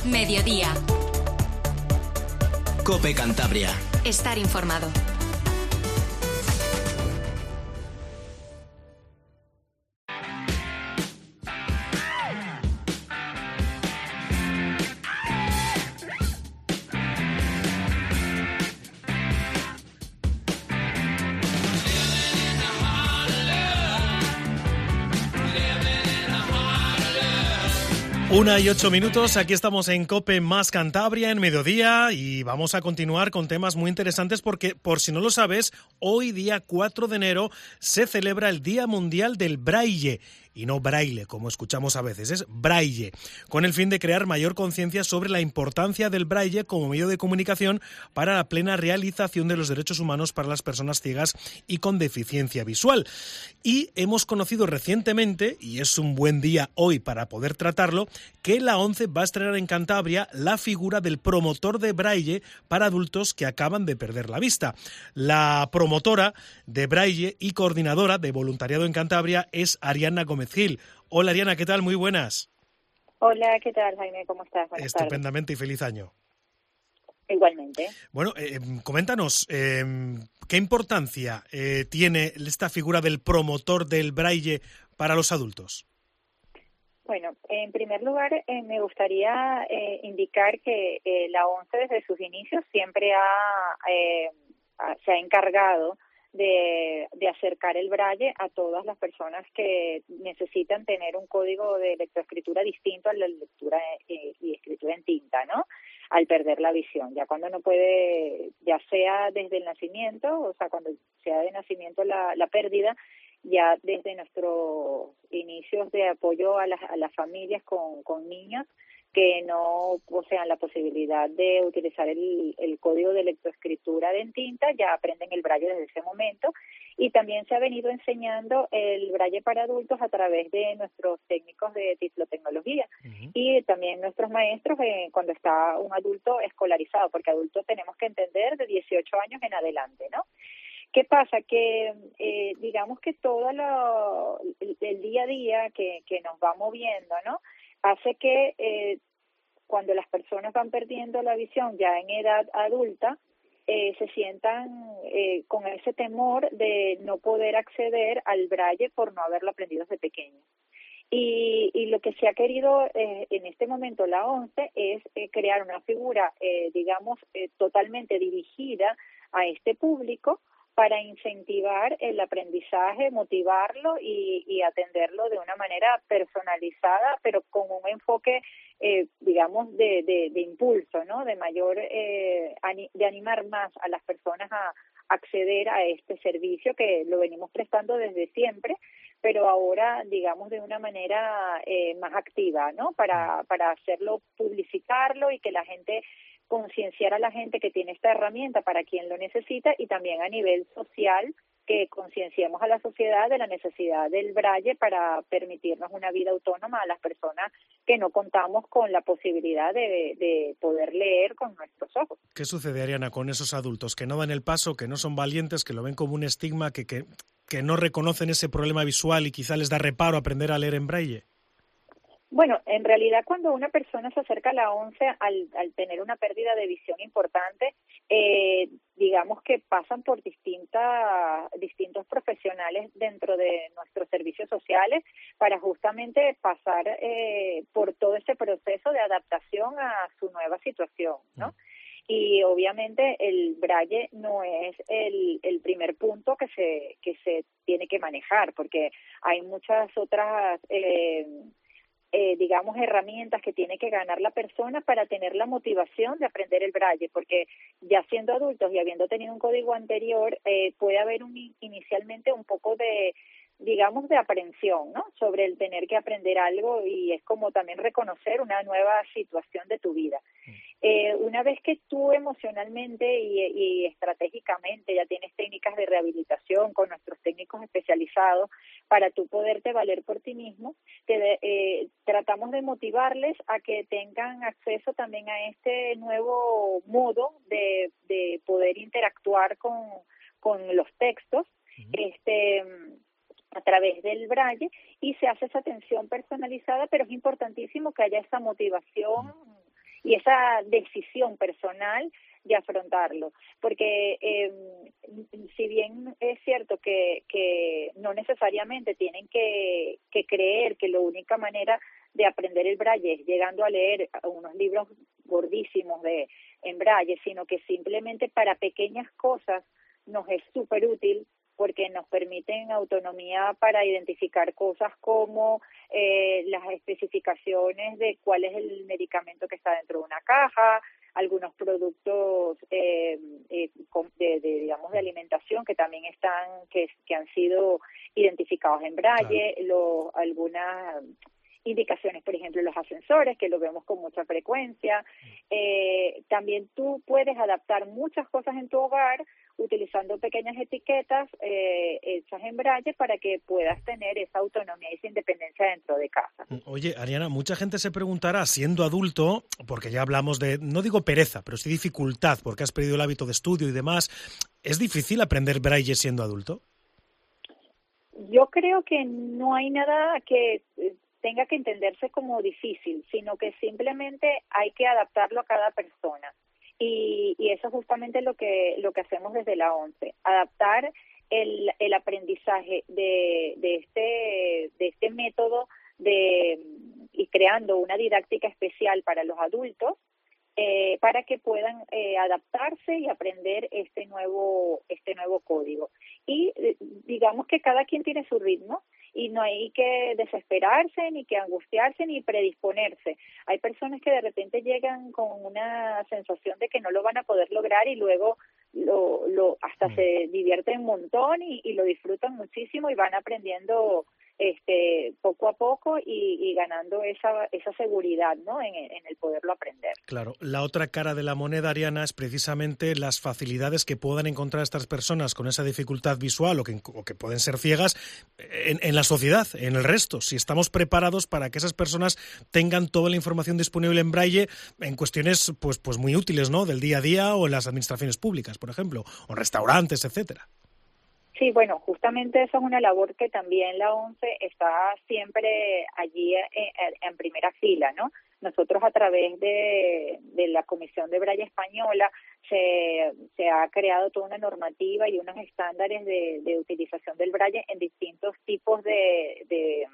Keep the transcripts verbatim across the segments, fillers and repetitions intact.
Mediodía. COPE Cantabria. Estar informado. Una y ocho minutos, aquí estamos en COPE más Cantabria en Mediodía y vamos a continuar con temas muy interesantes porque, por si no lo sabes, hoy día cuatro de enero se celebra el Día Mundial del Braille. Y no braille, como escuchamos a veces, es braille, con el fin de crear mayor conciencia sobre la importancia del braille como medio de comunicación para la plena realización de los derechos humanos para las personas ciegas y con deficiencia visual. Y hemos conocido recientemente, y es un buen día hoy para poder tratarlo, que la ONCE va a estrenar en Cantabria la figura del promotor de braille para adultos que acaban de perder la vista. La promotora de braille y coordinadora de voluntariado en Cantabria es Ariana Gómez Gil. Hola Ariana, ¿qué tal? Muy buenas. Hola, ¿qué tal, Jaime? ¿Cómo estás? Buenas Estupendamente tardes. Y feliz año. Igualmente. Bueno, eh, coméntanos, eh, ¿qué importancia eh, tiene esta figura del promotor del braille para los adultos? Bueno, en primer lugar, eh, me gustaría eh, indicar que eh, la ONCE desde sus inicios siempre ha, eh, se ha encargado De, de acercar el braille a todas las personas que necesitan tener un código de lectoescritura distinto a la lectura eh, y escritura en tinta, ¿no? Al perder la visión, ya cuando no puede, ya sea desde el nacimiento, o sea, cuando sea de nacimiento la, la pérdida, ya desde nuestros inicios de apoyo a las, a las familias con, con niños que no posean la posibilidad de utilizar el, el código de lectoescritura en tinta, ya aprenden el braille desde ese momento, y también se ha venido enseñando el braille para adultos a través de nuestros técnicos de tiplotecnología uh-huh. y también nuestros maestros eh, cuando está un adulto escolarizado, porque adultos tenemos que entender de dieciocho años en adelante, ¿no? ¿Qué pasa? Que eh, digamos que todo lo, el, el día a día que, que nos va moviendo, ¿no?, hace que eh, cuando las personas van perdiendo la visión ya en edad adulta, eh, se sientan eh, con ese temor de no poder acceder al braille por no haberlo aprendido desde pequeño. Y, y lo que se ha querido eh, en este momento la ONCE es eh, crear una figura, eh, digamos, eh, totalmente dirigida a este público, para incentivar el aprendizaje, motivarlo y, y atenderlo de una manera personalizada, pero con un enfoque, eh, digamos, de, de, de impulso, ¿no? De mayor, eh, de animar más a las personas a acceder a este servicio que lo venimos prestando desde siempre, pero ahora, digamos, de una manera eh, más activa, ¿no? Para, para hacerlo, publicitarlo y que la gente concienciar a la gente que tiene esta herramienta para quien lo necesita y también a nivel social que concienciemos a la sociedad de la necesidad del braille para permitirnos una vida autónoma a las personas que no contamos con la posibilidad de, de poder leer con nuestros ojos. ¿Qué sucede, Ariana, con esos adultos que no dan el paso, que no son valientes, que lo ven como un estigma, que, que, que no reconocen ese problema visual y quizá les da reparo aprender a leer en braille? Bueno, en realidad cuando una persona se acerca a la ONCE al, al tener una pérdida de visión importante, eh, digamos que pasan por distintas, distintos profesionales dentro de nuestros servicios sociales para justamente pasar eh, por todo ese proceso de adaptación a su nueva situación, ¿no? Mm. Y obviamente el braille no es el, el primer punto que se, que se tiene que manejar, porque hay muchas otras eh, Eh, digamos, herramientas que tiene que ganar la persona para tener la motivación de aprender el braille, porque ya siendo adultos y habiendo tenido un código anterior, eh, puede haber un, inicialmente un poco de, digamos, de aprensión, ¿no?, sobre el tener que aprender algo, y es como también reconocer una nueva situación de tu vida. Eh, una vez que tú emocionalmente y, y estratégicamente ya tienes técnicas de rehabilitación con nuestros técnicos especializados para tú poderte valer por ti mismo, te, eh, tratamos de motivarles a que tengan acceso también a este nuevo modo de, de poder interactuar con, con los textos, uh-huh. este a través del braille, y se hace esa atención personalizada, pero es importantísimo que haya esa motivación uh-huh. y esa decisión personal de afrontarlo, porque eh, si bien es cierto que, que no necesariamente tienen que, que creer que la única manera de aprender el braille es llegando a leer unos libros gordísimos de en braille, sino que simplemente para pequeñas cosas nos es súper útil porque nos permiten autonomía para identificar cosas como eh, las especificaciones de cuál es el medicamento que está dentro de una caja, algunos productos eh, eh, de, de, digamos, de alimentación que también están, que, que han sido identificados en braille, claro. lo, algunas indicaciones, por ejemplo, los ascensores, que lo vemos con mucha frecuencia. Eh, también tú puedes adaptar muchas cosas en tu hogar utilizando pequeñas etiquetas eh, hechas en braille para que puedas tener esa autonomía y esa independencia dentro de casa. Oye, Ariana, mucha gente se preguntará, siendo adulto, porque ya hablamos de, no digo pereza, pero sí dificultad, porque has perdido el hábito de estudio y demás, ¿es difícil aprender braille siendo adulto? Yo creo que no hay nada que tenga que entenderse como difícil, sino que simplemente hay que adaptarlo a cada persona. Y, y eso es justamente lo que lo que hacemos desde la ONCE, adaptar el, el aprendizaje de, de este de este método de y creando una didáctica especial para los adultos eh, para que puedan eh, adaptarse y aprender este nuevo este nuevo código. Y eh, digamos que cada quien tiene su ritmo y no hay que desesperarse, ni que angustiarse, ni predisponerse. Hay personas que de repente llegan con una sensación de que no lo van a poder lograr y luego lo, lo hasta mm. se divierten un montón y, y lo disfrutan muchísimo y van aprendiendo este poco a poco y, y ganando esa esa seguridad, ¿no? En, en el poderlo aprender. Claro, la otra cara de la moneda, Ariana, es precisamente las facilidades que puedan encontrar estas personas con esa dificultad visual o que, o que pueden ser ciegas en, en la sociedad, en el resto. Si estamos preparados para que esas personas tengan toda la información disponible en braille en cuestiones pues pues muy útiles, ¿no? Del día a día o en las administraciones públicas, por ejemplo, o restaurantes, etcétera. Sí, bueno, justamente eso es una labor que también la ONCE está siempre allí en, en primera fila, ¿no? Nosotros a través de, de la Comisión de Braille Española se, se ha creado toda una normativa y unos estándares de, de utilización del braille en distintos tipos de, de,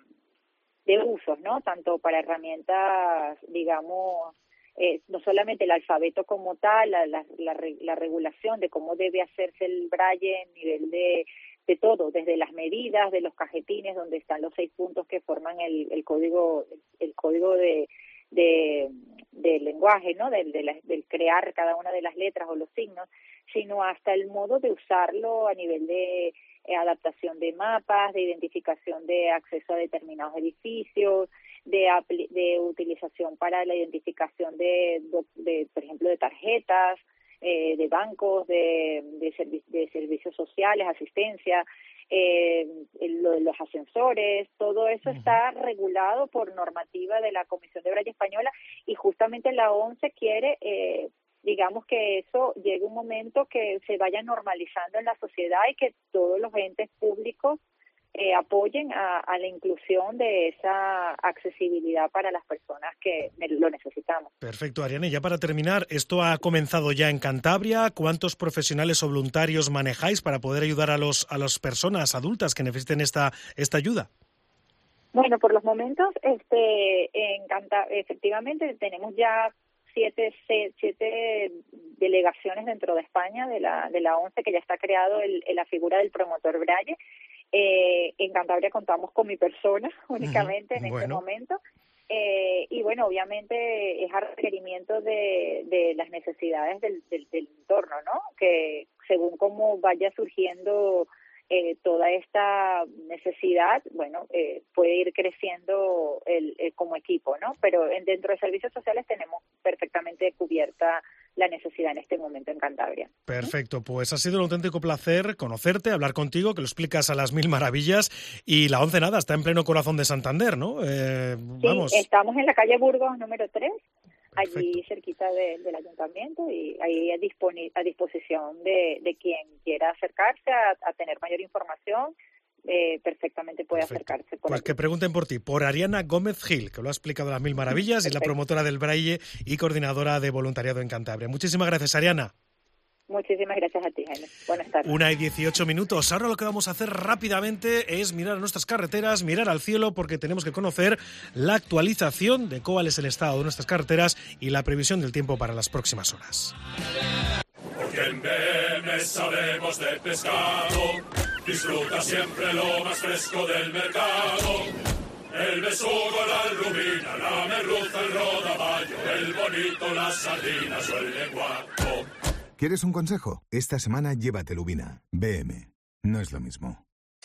de usos, ¿no? Tanto para herramientas, digamos, Eh, no solamente el alfabeto como tal, la, la, la, la regulación de cómo debe hacerse el braille en nivel de, de todo, desde las medidas de los cajetines donde están los seis puntos que forman el, el código el código de, de, de lenguaje, ¿no? Del, de la, del crear cada una de las letras o los signos, sino hasta el modo de usarlo a nivel de eh, adaptación de mapas, de identificación de acceso a determinados edificios, de, de utilización para la identificación de, de, de por ejemplo, de tarjetas, eh, de bancos, de, de, servi de servicios sociales, asistencia, eh, lo de los ascensores, todo eso uh-huh. está regulado por normativa de la Comisión de Braille Española y justamente la ONCE quiere, eh, digamos, que eso llegue un momento que se vaya normalizando en la sociedad y que todos los entes públicos Eh, apoyen a, a la inclusión de esa accesibilidad para las personas que lo necesitamos. Perfecto, Ariana. Y ya para terminar, esto ha comenzado ya en Cantabria. ¿Cuántos profesionales o voluntarios manejáis para poder ayudar a los a las personas adultas que necesiten esta esta ayuda? Bueno, por los momentos, este, en Canta- efectivamente tenemos ya siete, seis, siete delegaciones dentro de España de la de la ONCE que ya está creado el, el, la figura del promotor braille. Eh, en Cantabria contamos con mi persona únicamente uh-huh. en bueno. este momento eh, y bueno, obviamente es a requerimiento de, de las necesidades del, del, del entorno, ¿no? Que según cómo vaya surgiendo eh, toda esta necesidad, bueno, eh, puede ir creciendo el, el como equipo, ¿no? Pero en, dentro de servicios sociales tenemos perfectamente cubierta la necesidad en este momento en Cantabria. Perfecto, pues ha sido un auténtico placer conocerte, hablar contigo, que lo explicas a las mil maravillas y la ONCE nada, está en pleno corazón de Santander, ¿no? Eh, vamos. Sí, estamos en la calle Burgos número tres, perfecto. Allí cerquita de, del ayuntamiento y ahí a, disponi- a disposición de, de quien quiera acercarse a, a tener mayor información eh, perfectamente puede Perfecto. acercarse. Por pues allí. que pregunten por ti, por Ariana Gómez Gil, que lo ha explicado a las mil maravillas, y es la promotora del Braille y coordinadora de voluntariado en Cantabria. Muchísimas gracias, Ariana. Muchísimas gracias a ti, Jaime. Buenas tardes. Una y dieciocho minutos. Ahora lo que vamos a hacer rápidamente es mirar a nuestras carreteras, mirar al cielo, porque tenemos que conocer la actualización de cuál es el estado de nuestras carreteras y la previsión del tiempo para las próximas horas. Porque en B M sabemos de pescado, disfruta siempre lo más fresco del mercado. El besugo, la rubina, la merluza, el rodaballo, el bonito, las sardinas o el lenguado. ¿Quieres un consejo? Esta semana llévate Lubina. B M. No es lo mismo.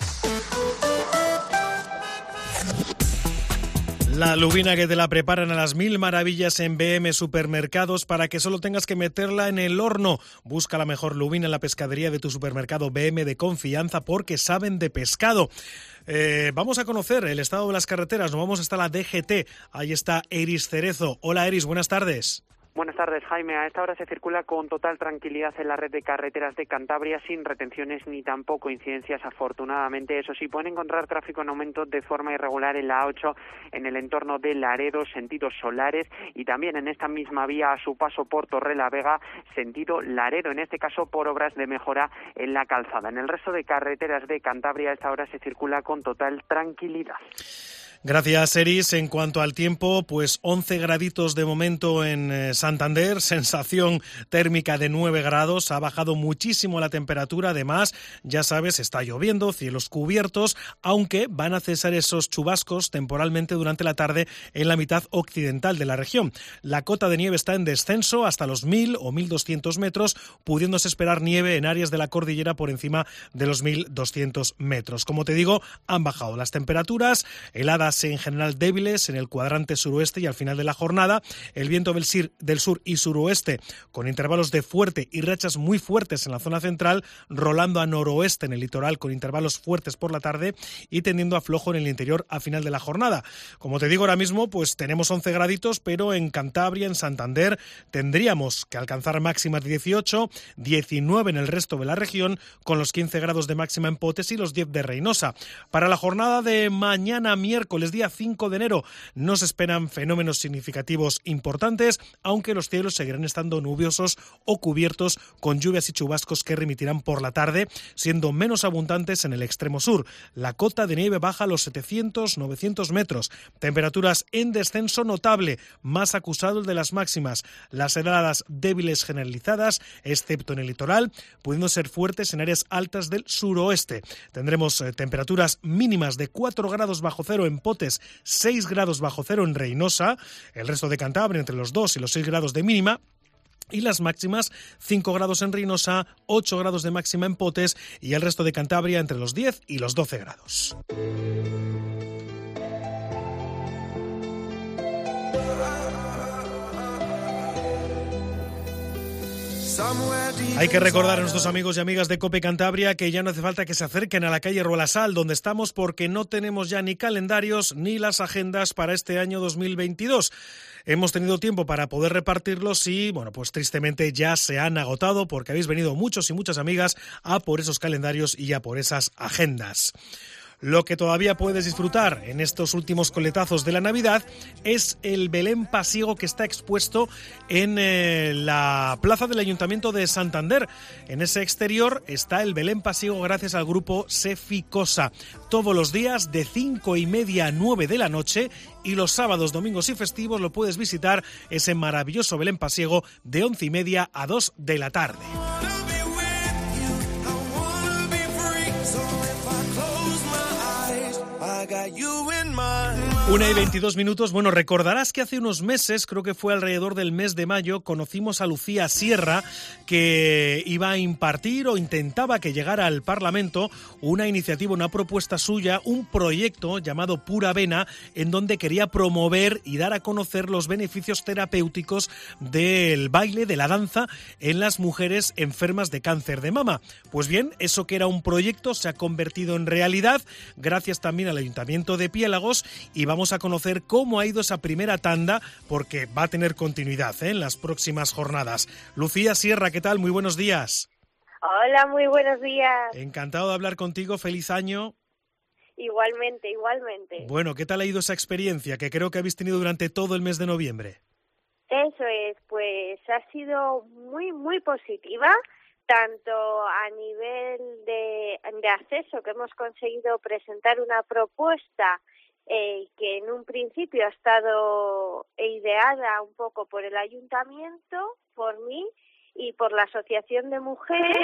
La lubina que te la preparan a las mil maravillas en B M Supermercados para que solo tengas que meterla en el horno. Busca la mejor lubina en la pescadería de tu supermercado B M de confianza porque saben de pescado. Eh, vamos a conocer el estado de las carreteras. Nos vamos hasta la D G T. Ahí está Eris Cerezo. Hola Eris, buenas tardes. Buenas tardes, Jaime. A esta hora se circula con total tranquilidad en la red de carreteras de Cantabria, sin retenciones ni tampoco incidencias, afortunadamente. Eso sí, pueden encontrar tráfico en aumento de forma irregular en la A ocho, en el entorno de Laredo, sentido Solares, y también en esta misma vía a su paso por Torrelavega, sentido Laredo, en este caso por obras de mejora en la calzada. En el resto de carreteras de Cantabria a esta hora se circula con total tranquilidad. Gracias, Eris. En cuanto al tiempo, pues once graditos de momento en eh, Santander, sensación térmica de nueve grados, ha bajado muchísimo la temperatura, además, ya sabes, está lloviendo, cielos cubiertos, aunque van a cesar esos chubascos temporalmente durante la tarde en la mitad occidental de la región. La cota de nieve está en descenso hasta los mil o mil doscientos metros, pudiéndose esperar nieve en áreas de la cordillera por encima de los mil doscientos metros. Como te digo, han bajado las temperaturas, heladas en general débiles en el cuadrante suroeste y al final de la jornada el viento del, sir, del sur y suroeste con intervalos de fuerte y rachas muy fuertes en la zona central, rolando a noroeste en el litoral con intervalos fuertes por la tarde y tendiendo a flojo en el interior a final de la jornada. Como te digo ahora mismo, pues tenemos once graditos, pero en Cantabria, en Santander, tendríamos que alcanzar máximas de dieciocho, diecinueve en el resto de la región, con los quince grados de máxima en Potes y los diez de Reynosa. Para la jornada de mañana miércoles, día cinco de enero, no se esperan fenómenos significativos importantes, aunque los cielos seguirán estando nubiosos o cubiertos con lluvias y chubascos que remitirán por la tarde, siendo menos abundantes en el extremo sur. La cota de nieve baja a los setecientos novecientos metros. Temperaturas en descenso notable, más acusado el de las máximas. Las heladas débiles generalizadas, excepto en el litoral, pudiendo ser fuertes en áreas altas del suroeste. Tendremos eh, temperaturas mínimas de cuatro grados bajo cero en Potes, seis grados bajo cero en Reynosa, el resto de Cantabria entre los dos y los seis grados de mínima, y las máximas cinco grados en Reynosa, ocho grados de máxima en Potes y el resto de Cantabria entre los diez y los doce grados. Hay que recordar a nuestros amigos y amigas de COPE Cantabria que ya no hace falta que se acerquen a la calle Ruelasal, donde estamos, porque no tenemos ya ni calendarios ni las agendas para este año dos mil veintidós. Hemos tenido tiempo para poder repartirlos y, bueno, pues tristemente ya se han agotado porque habéis venido muchos y muchas amigas a por esos calendarios y a por esas agendas. Lo que todavía puedes disfrutar en estos últimos coletazos de la Navidad es el Belén pasiego que está expuesto en eh, la plaza del Ayuntamiento de Santander. En ese exterior está el Belén pasiego gracias al grupo Seficosa. Todos los días de cinco y media a nueve de la noche y los sábados, domingos y festivos lo puedes visitar ese maravilloso Belén pasiego de once y media a dos de la tarde. Una y veintidós minutos. Bueno, recordarás que hace unos meses, creo que fue alrededor del mes de mayo, conocimos a Lucía Sierra, que iba a impartir o intentaba que llegara al Parlamento una iniciativa, una propuesta suya, un proyecto llamado Pura Vena, en donde quería promover y dar a conocer los beneficios terapéuticos del baile, de la danza, en las mujeres enfermas de cáncer de mama. Pues bien, eso que era un proyecto se ha convertido en realidad, gracias también al Ayuntamiento de Piélagos, y vamos a conocer cómo ha ido esa primera tanda, porque va a tener continuidad, ¿eh?, en las próximas jornadas. Lucía Sierra, ¿qué tal? Muy buenos días. Hola, muy buenos días. Encantado de hablar contigo, feliz año. Igualmente, igualmente. Bueno, ¿qué tal ha ido esa experiencia que creo que habéis tenido durante todo el mes de noviembre? Eso es, pues ha sido muy, muy positiva, tanto a nivel de, de acceso, que hemos conseguido presentar una propuesta eh, que en un principio ha estado ideada un poco por el ayuntamiento, por mí y por la Asociación de Mujeres.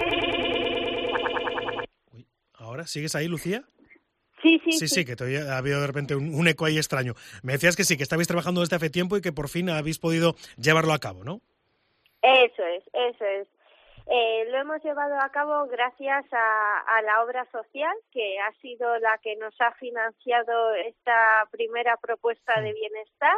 Uy, ¿ahora sigues ahí, Lucía? Sí, sí, sí, sí, sí, que todavía ha habido de repente un, un eco ahí extraño. Me decías que sí, que estabais trabajando desde hace tiempo y que por fin habéis podido llevarlo a cabo, ¿no? Eso es, eso es. Eh, lo hemos llevado a cabo gracias a, a la obra social, que ha sido la que nos ha financiado esta primera propuesta de bienestar,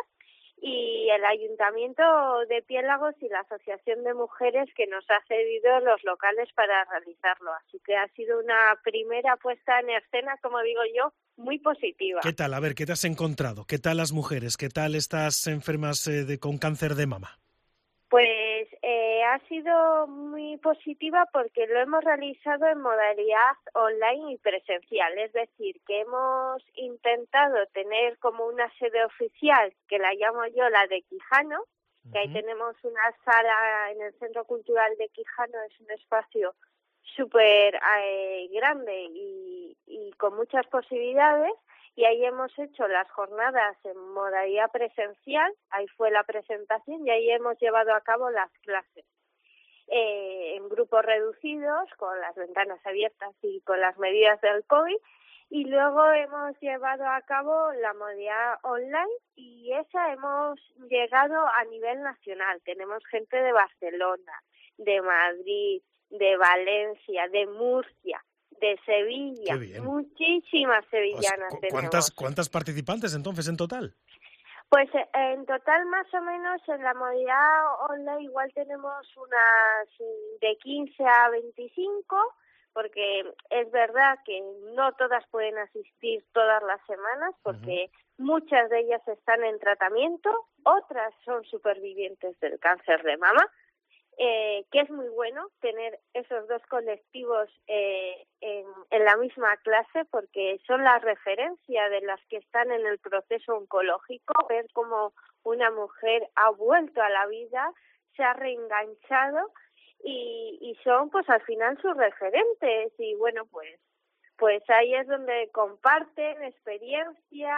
y el Ayuntamiento de Piélagos y la Asociación de Mujeres, que nos ha cedido los locales para realizarlo. Así que ha sido una primera puesta en escena, como digo yo, muy positiva. ¿Qué tal? A ver, ¿qué te has encontrado? ¿Qué tal las mujeres? ¿Qué tal estas enfermas eh, de, con cáncer de mama? Pues eh, ha sido muy positiva porque lo hemos realizado en modalidad online y presencial, es decir, que hemos intentado tener como una sede oficial, que la llamo yo la de Quijano, que ahí tenemos una sala en el Centro Cultural de Quijano, es un espacio súper eh, grande y, y con muchas posibilidades. Y ahí hemos hecho las jornadas en modalidad presencial, ahí fue la presentación y ahí hemos llevado a cabo las clases eh, en grupos reducidos, con las ventanas abiertas y con las medidas del COVID, y luego hemos llevado a cabo la modalidad online y esa hemos llegado a nivel nacional. Tenemos gente de Barcelona, de Madrid, de Valencia, de Murcia, de Sevilla, muchísimas sevillanas pues, tenemos. ¿cuántas, ¿Cuántas participantes entonces en total? Pues en total más o menos en la modalidad online igual tenemos unas de quince a veinticinco, porque es verdad que no todas pueden asistir todas las semanas, porque uh-huh. muchas de ellas están en tratamiento, otras son supervivientes del cáncer de mama. Eh, que es muy bueno tener esos dos colectivos eh, en, en la misma clase, porque son la referencia de las que están en el proceso oncológico, ver cómo una mujer ha vuelto a la vida, se ha reenganchado y, y son pues al final sus referentes y bueno pues pues ahí es donde comparten experiencia,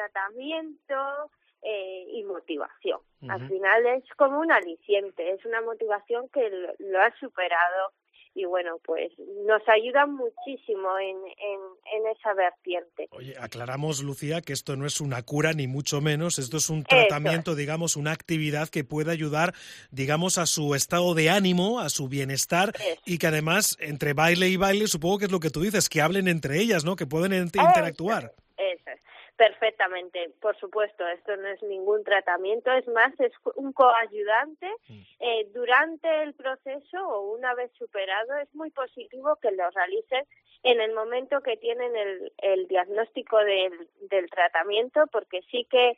tratamiento Eh, y motivación. Uh-huh. Al final es como un aliciente, es una motivación que lo, lo ha superado y bueno, pues nos ayuda muchísimo en, en, en esa vertiente. Oye, aclaramos, Lucía, que esto no es una cura ni mucho menos, esto es un tratamiento, es. digamos, una actividad que puede ayudar, digamos, a su estado de ánimo, a su bienestar es. y que además, entre baile y baile, supongo que es lo que tú dices, que hablen entre ellas, ¿no? Que pueden ent- interactuar. Eso es. Perfectamente, por supuesto, esto no es ningún tratamiento, es más, es un coayudante eh, durante el proceso o una vez superado. Es muy positivo que lo realicen en el momento que tienen el, el diagnóstico del, del tratamiento, porque sí que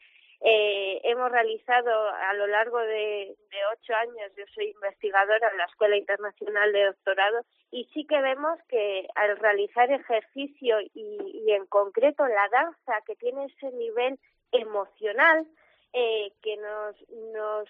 eh, hemos realizado a lo largo de, de ocho años, yo soy investigadora en la Escuela Internacional de Doctorado, y sí que vemos que al realizar ejercicio y, y en concreto la danza, que tiene ese nivel emocional, eh, que nos, nos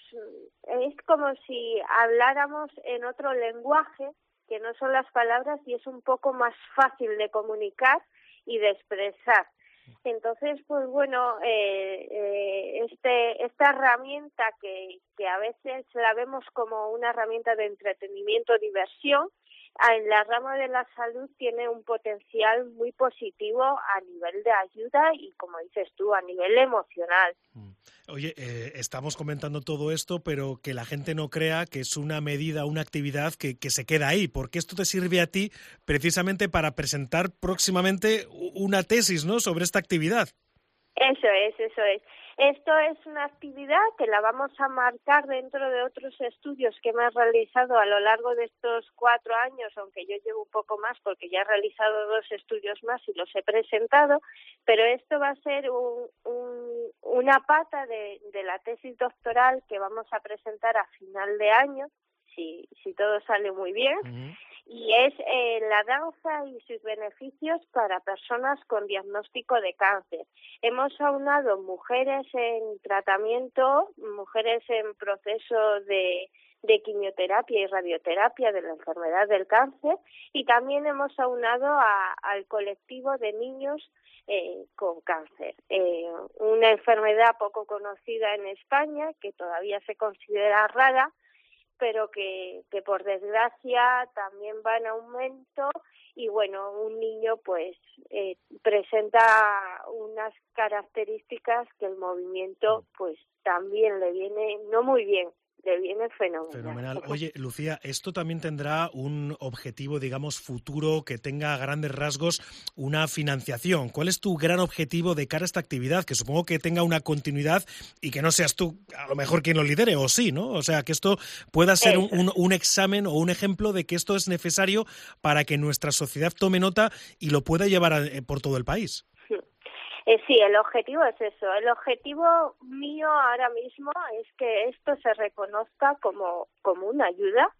es como si habláramos en otro lenguaje, que no son las palabras, y es un poco más fácil de comunicar y de expresar. Entonces, pues bueno, eh, eh, este esta herramienta que, que a veces la vemos como una herramienta de entretenimiento, diversión, en la rama de la salud tiene un potencial muy positivo a nivel de ayuda y, como dices tú, a nivel emocional. Oye, eh, estamos comentando todo esto, pero que la gente no crea que es una medida, una actividad que, que se queda ahí, porque esto te sirve a ti precisamente para presentar próximamente una tesis, ¿no?, sobre esta actividad. Eso es, eso es. Esto es una actividad que la vamos a marcar dentro de otros estudios que hemos realizado a lo largo de estos cuatro años, aunque yo llevo un poco más porque ya he realizado dos estudios más y los he presentado, pero esto va a ser un, un, una pata de, de la tesis doctoral que vamos a presentar a final de año, si, si todo sale muy bien. Uh-huh. y es eh, la danza y sus beneficios para personas con diagnóstico de cáncer. Hemos aunado mujeres en tratamiento, mujeres en proceso de, de quimioterapia y radioterapia de la enfermedad del cáncer, y también hemos aunado a, al colectivo de niños eh, con cáncer, eh, una enfermedad poco conocida en España, que todavía se considera rara, pero que, que por desgracia también va en aumento, y bueno, un niño pues eh, presenta unas características que el movimiento pues también le viene no muy bien, le viene fenomenal. Fenomenal. Oye, Lucía, esto también tendrá un objetivo, digamos, futuro, que tenga a grandes rasgos una financiación. ¿Cuál es tu gran objetivo de cara a esta actividad? Que supongo que tenga una continuidad y que no seas tú, a lo mejor, quien lo lidere, o sí, ¿no? O sea, que esto pueda ser un, un, un examen o un ejemplo de que esto es necesario para que nuestra sociedad tome nota y lo pueda llevar a, por todo el país. Eh, sí, el objetivo es eso. El objetivo mío ahora mismo es que esto se reconozca como, como una ayuda,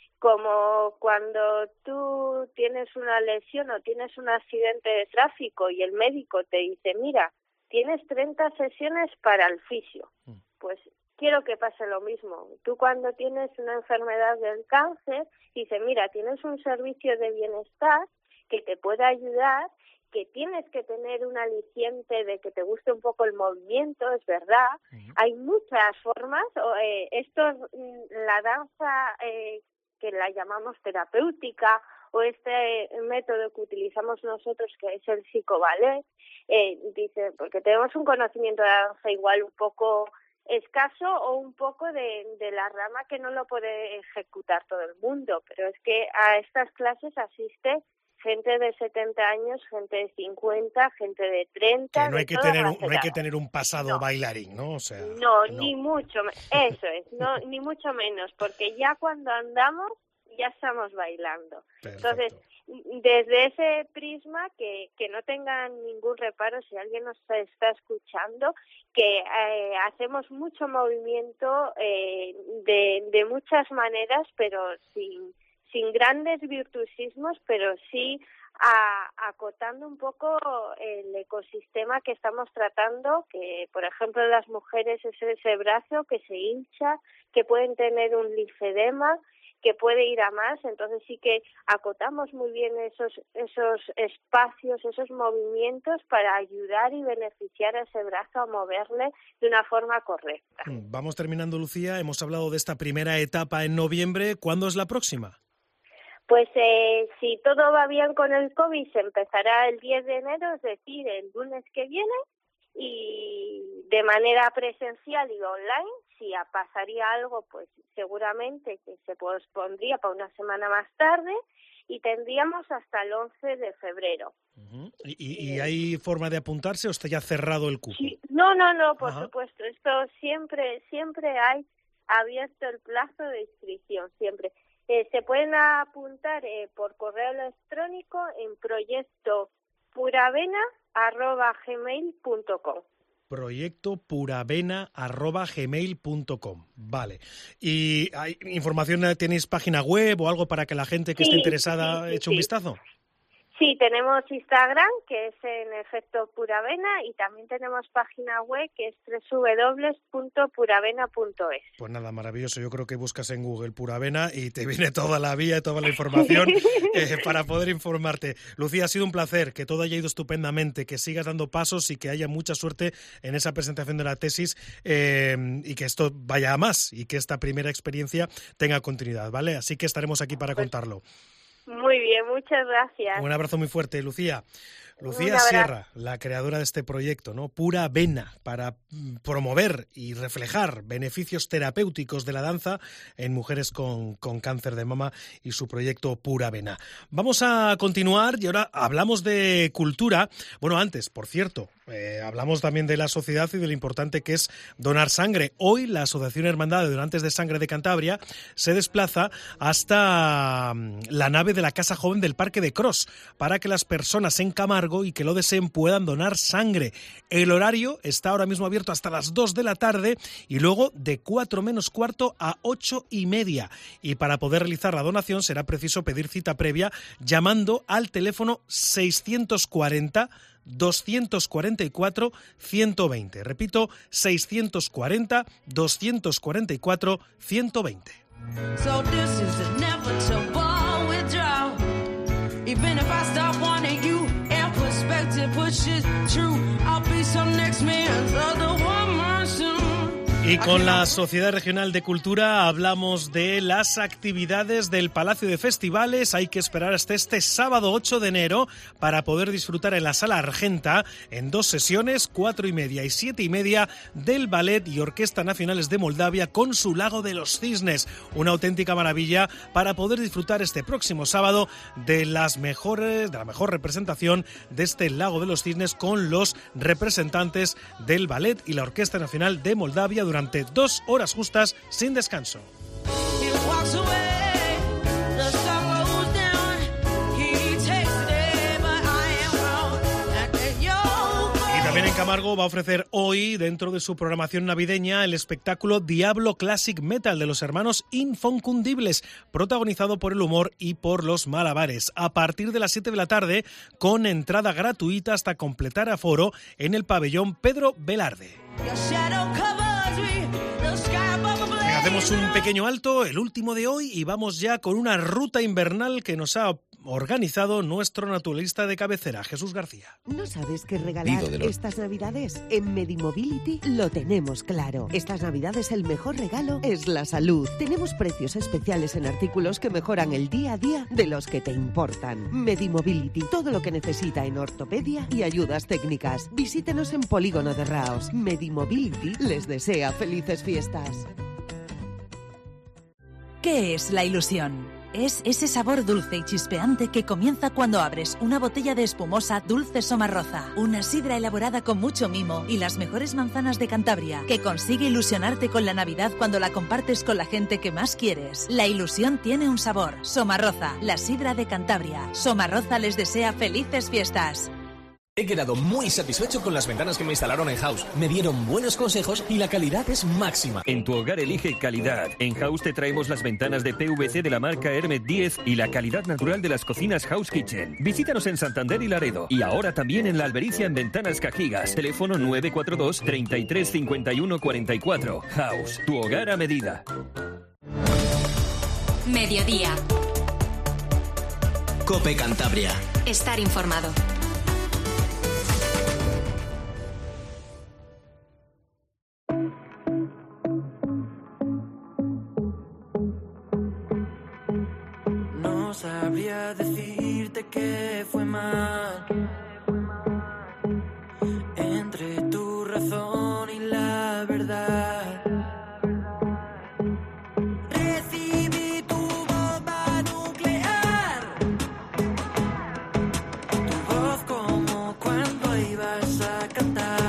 como cuando tú tienes una lesión o tienes un accidente de tráfico y el médico te dice, mira, tienes treinta sesiones para el fisio. Pues quiero que pase lo mismo. Tú cuando tienes una enfermedad del cáncer, dices, mira, tienes un servicio de bienestar que te puede ayudar, que tienes que tener un aliciente de que te guste un poco el movimiento, es verdad. Uh-huh. Hay muchas formas. Eh, esto, la danza eh, que la llamamos terapéutica, o este método que utilizamos nosotros, que es el psicoballet, eh, dice, porque tenemos un conocimiento de la danza igual un poco escaso o un poco de, de la rama que no lo puede ejecutar todo el mundo, pero es que a estas clases asiste gente de setenta años, gente de cincuenta, gente de treinta. Que no hay que tener un, no hay que tener un pasado no. bailarín, ¿no? O sea, no, no, ni mucho, eso es, no, ni mucho menos, porque ya cuando andamos ya estamos bailando. Perfecto. Entonces, desde ese prisma, que, que no tengan ningún reparo si alguien nos está escuchando, que eh, hacemos mucho movimiento eh, de, de muchas maneras, pero sin sin grandes virtuosismos, pero sí a, acotando un poco el ecosistema que estamos tratando, que por ejemplo las mujeres es ese brazo que se hincha, que pueden tener un linfedema, que puede ir a más, entonces sí que acotamos muy bien esos esos espacios, esos movimientos para ayudar y beneficiar a ese brazo a moverle de una forma correcta. Vamos terminando, Lucía, hemos hablado de esta primera etapa en noviembre, ¿cuándo es la próxima? Pues eh, si todo va bien con el COVID, se empezará el diez de enero, es decir, el lunes que viene, y de manera presencial y online. Si pasaría algo, pues seguramente que se pospondría para una semana más tarde, y tendríamos hasta el once de febrero. Uh-huh. ¿Y, y hay forma de apuntarse o está ya cerrado el cupo? Sí. No, no, no, por Ajá. supuesto. Esto siempre, siempre hay abierto el plazo de inscripción, siempre. Eh, se pueden apuntar eh, por correo electrónico en proyecto puravena arroba gmail punto com. proyecto puravena arroba gmail punto com. Vale. ¿Y hay información, tenéis página web o algo para que la gente que sí, esté interesada sí, sí, eche sí. un vistazo? Sí, tenemos Instagram, que es en efecto Puravena, y también tenemos página web, que es doble u doble u doble u punto puravena punto es. Pues nada, maravilloso. Yo creo que buscas en Google Puravena y te viene toda la vía y toda la información eh, para poder informarte. Lucía, ha sido un placer, que todo haya ido estupendamente, que sigas dando pasos y que haya mucha suerte en esa presentación de la tesis eh, y que esto vaya a más y que esta primera experiencia tenga continuidad, ¿vale? Así que estaremos aquí para pues, contarlo. Muy bien, muchas gracias. Un abrazo muy fuerte, Lucía. Lucía Sierra, la creadora de este proyecto, ¿no? Puravena, para promover y reflejar beneficios terapéuticos de la danza en mujeres con, con cáncer de mama, y su proyecto Puravena. Vamos a continuar y ahora hablamos de cultura. Bueno, antes, por cierto, eh, hablamos también de la sociedad y de lo importante que es donar sangre. Hoy la Asociación Hermandad de Donantes de Sangre de Cantabria se desplaza hasta la nave de de la Casa Joven del Parque de Cros, para que las personas en Camargo y que lo deseen puedan donar sangre. El horario está ahora mismo abierto hasta las dos de la tarde y luego de cuatro menos cuarto a ocho y media. Y para poder realizar la donación será preciso pedir cita previa llamando al teléfono seiscientos cuarenta, doscientos cuarenta y cuatro, ciento veinte. Repito, seiscientos cuarenta, doscientos cuarenta y cuatro, ciento veinte. So this is inevitable withdrawal. Even if I stop wanting you and perspective pushes true, I'll be some next man's other woman soon. Y con la Sociedad Regional de Cultura hablamos de las actividades del Palacio de Festivales. Hay que esperar hasta este sábado ocho de enero para poder disfrutar en la Sala Argenta en dos sesiones, cuatro y media y siete y media, del Ballet y Orquesta Nacionales de Moldavia con su Lago de los Cisnes. Una auténtica maravilla para poder disfrutar este próximo sábado de las mejores, de la mejor representación de este Lago de los Cisnes con los representantes del Ballet y la Orquesta Nacional de Moldavia durante dos horas justas sin descanso. Y también en Camargo va a ofrecer hoy, dentro de su programación navideña, el espectáculo Diablo Classic Metal de los hermanos Infoncundibles, protagonizado por el humor y por los malabares, a partir de las siete de la tarde, con entrada gratuita hasta completar aforo en el pabellón Pedro Velarde. Hacemos un pequeño alto, el último de hoy, y vamos ya con una ruta invernal que nos ha organizado nuestro naturalista de cabecera, Jesús García. ¿No sabes qué regalar los... estas Navidades? En Medimobility lo tenemos claro. Estas Navidades el mejor regalo es la salud. Tenemos precios especiales en artículos que mejoran el día a día de los que te importan. Medimobility, todo lo que necesita en ortopedia y ayudas técnicas. Visítenos en Polígono de Raos. Medimobility les desea felices fiestas. ¿Qué es la ilusión? Es ese sabor dulce y chispeante que comienza cuando abres una botella de espumosa Dulce Somarroza, una sidra elaborada con mucho mimo y las mejores manzanas de Cantabria, que consigue ilusionarte con la Navidad cuando la compartes con la gente que más quieres. La ilusión tiene un sabor. Somarroza, la sidra de Cantabria. Somarroza les desea felices fiestas. He quedado muy satisfecho con las ventanas que me instalaron en House. Me dieron buenos consejos y la calidad es máxima. En tu hogar elige calidad. En House te traemos las ventanas de P V C de la marca Hermet diez y la calidad natural de las cocinas House Kitchen. Visítanos en Santander y Laredo. Y ahora también en La Albericia en Ventanas Cajigas. Teléfono nueve cuatro dos, treinta y tres, cincuenta y uno, cuarenta y cuatro. House, tu hogar a medida. Mediodía. COPE Cantabria. Estar informado. Sabría decirte que fue mal entre tu razón y la verdad. Recibí tu bomba nuclear, tu voz como cuando ibas a cantar.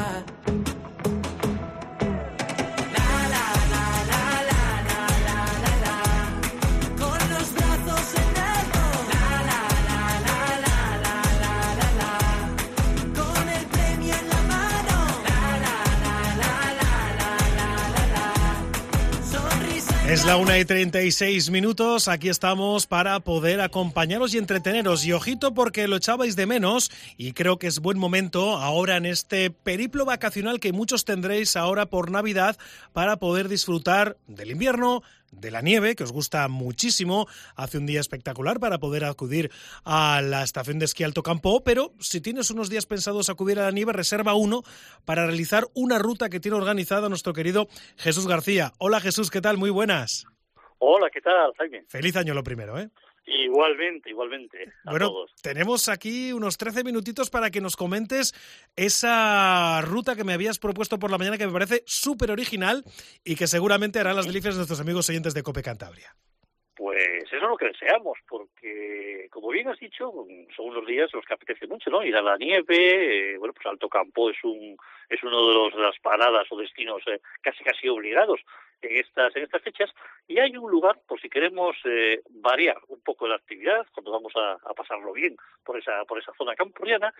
Es la una y treinta y seis minutos, aquí estamos para poder acompañaros y entreteneros. Y ojito porque lo echabais de menos y creo que es buen momento ahora en este periplo vacacional que muchos tendréis ahora por Navidad para poder disfrutar del invierno, de la nieve, que os gusta muchísimo. Hace un día espectacular para poder acudir a la estación de esquí Alto Campo, pero si tienes unos días pensados acudir a la nieve, reserva uno para realizar una ruta que tiene organizada nuestro querido Jesús García. Hola Jesús, ¿qué tal? Muy buenas. Hola, ¿qué tal, Jaime? Feliz año lo primero, ¿eh? Igualmente, igualmente. A bueno, todos. Tenemos aquí unos trece minutitos para que nos comentes esa ruta que me habías propuesto por la mañana, que me parece súper original y que seguramente hará las delicias de nuestros amigos oyentes de COPE Cantabria. Pues eso es lo que deseamos, porque, como bien has dicho, son unos días los que apetece mucho, ¿no? Ir a la nieve, eh, bueno, pues Alto Campo es un es uno de, los, de las paradas o destinos eh, casi casi obligados. en estas en estas fechas, y hay un lugar, por si queremos eh, variar un poco la actividad, cuando vamos a, a pasarlo bien por esa por esa zona campuriana,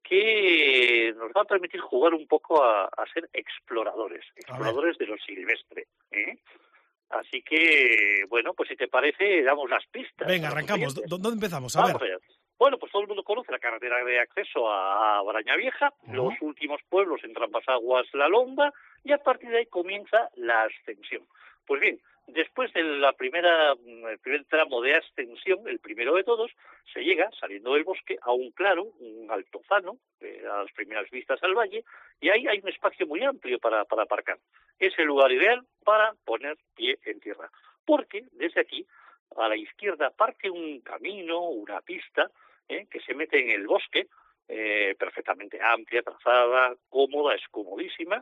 que nos va a permitir jugar un poco a, a ser exploradores, exploradores de lo silvestre, ¿eh? Así que, bueno, pues si te parece, damos las pistas. Venga, arrancamos. ¿Dónde empezamos? A Vamos ver. allá. Bueno, pues todo el mundo conoce la carretera de acceso a, a Brañavieja, uh-huh. Los últimos pueblos en Trampas-Aguas, La Lomba, y a partir de ahí comienza la ascensión. Pues bien, después de la primera, el primer tramo de ascensión, el primero de todos, se llega, saliendo del bosque, a un claro, un altozano, eh, a las primeras vistas al valle, y ahí hay un espacio muy amplio para, para aparcar. Es el lugar ideal para poner pie en tierra, porque desde aquí, a la izquierda, parte un camino, una pista, eh, que se mete en el bosque, eh, perfectamente amplia, trazada, cómoda, es comodísima,